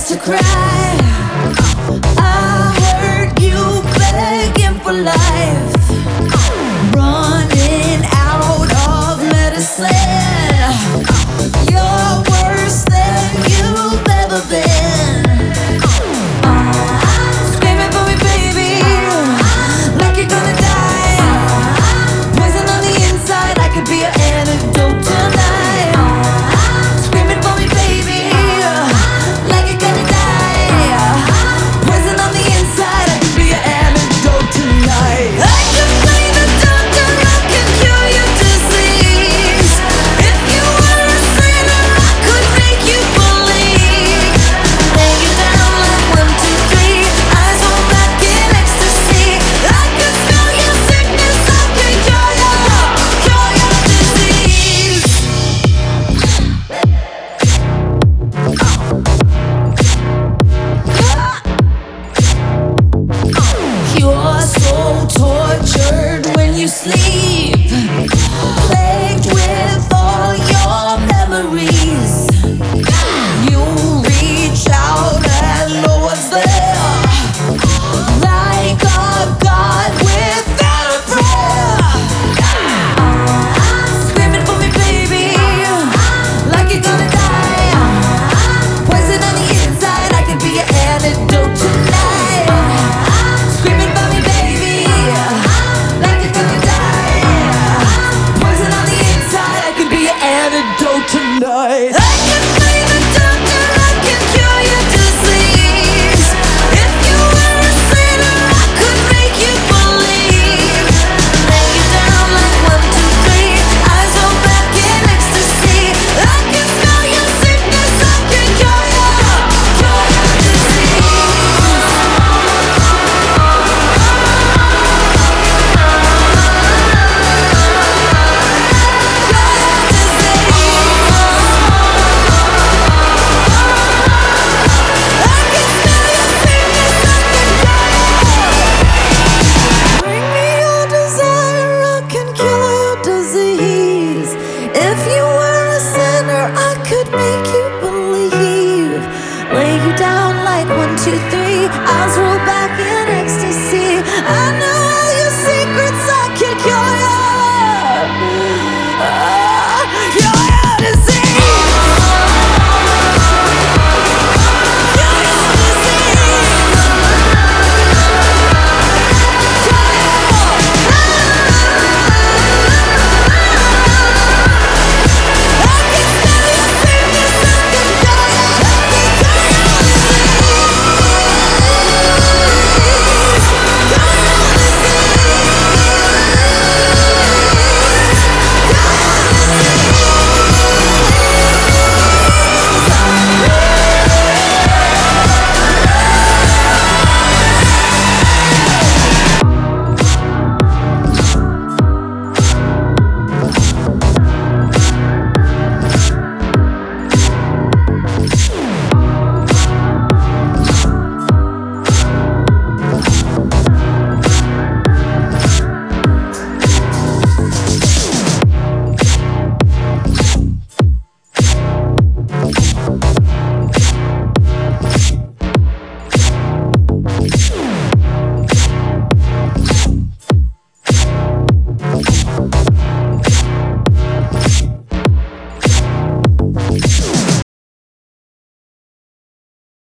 to cry. I heard you begging for life, running out of medicine. You're worse than you've ever been. Screaming for me, baby, like you're gonna die. Poison on the inside, I could be an antidote tonight. Screaming for me, baby, like you're gonna die. Poison on the inside, I could be an antidote tonight. I could play the doctor, I can cure your disease. If you were a sinner, I could make you believe. Lay you down like 1, 2, 3, eyes roll back in ecstasy. I could spell your sickness, I could cure your disease. You're so tortured when you sleep, plagued with all your memories. You reach out and no one's there, like a god without a prayer. Screaming for me, baby, like you're gonna die. Poison on the inside, I could be your antidote tonight. Screaming for me, baby, like you're gonna die. Poison on the inside, I could be your antidote tonight.